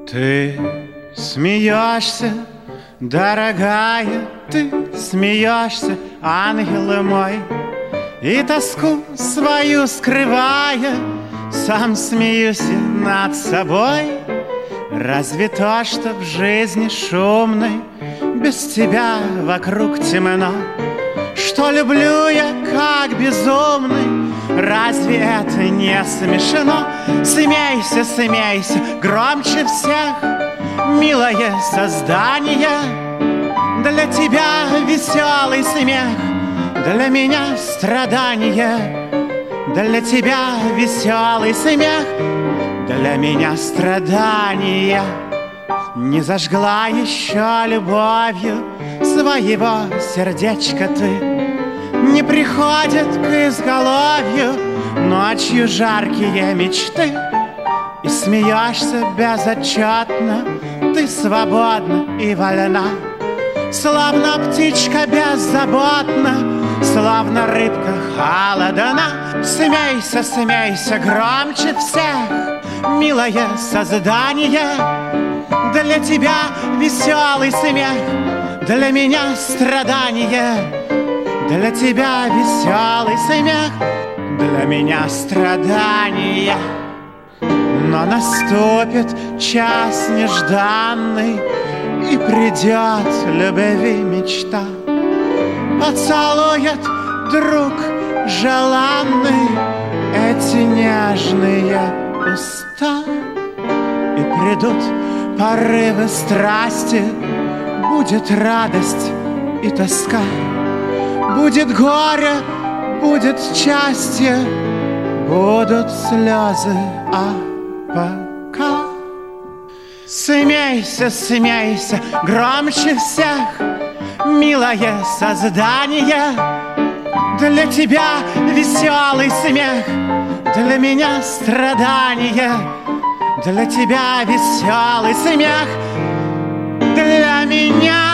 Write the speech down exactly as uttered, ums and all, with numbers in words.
Ты смеешься, дорогая, ты смеешься, ангел мой, и тоску свою скрывая, сам смеюсь над собой. Разве то, что в жизни шумной без тебя вокруг темно, что люблю я как безумный, разве это не смешно? Смейся, смейся, громче всех, милое создание. Для тебя веселый смех, для меня страдание. Для тебя веселый смех, для меня страдания. Не зажгла еще любовью своего сердечка ты, не приходят к изголовью ночью жаркие мечты. И смеешься безотчетно, ты свободна и вольна, словно птичка беззаботна, словно рыбка холодна. Смейся, смейся, громче всех, милое создание. Для тебя веселый смех, для меня страдание. Для тебя веселый смех, для меня страдания. Но наступит час нежданный, и придет любви мечта, поцелует друг желанный эти нежные уста. И придут порывы страсти, будет радость и тоска, будет горе, будет счастье, будут слезы, а пока смейся, смейся, громче всех, милое создание. Для тебя веселый смех, для меня страдание. Для тебя веселый смех, для меня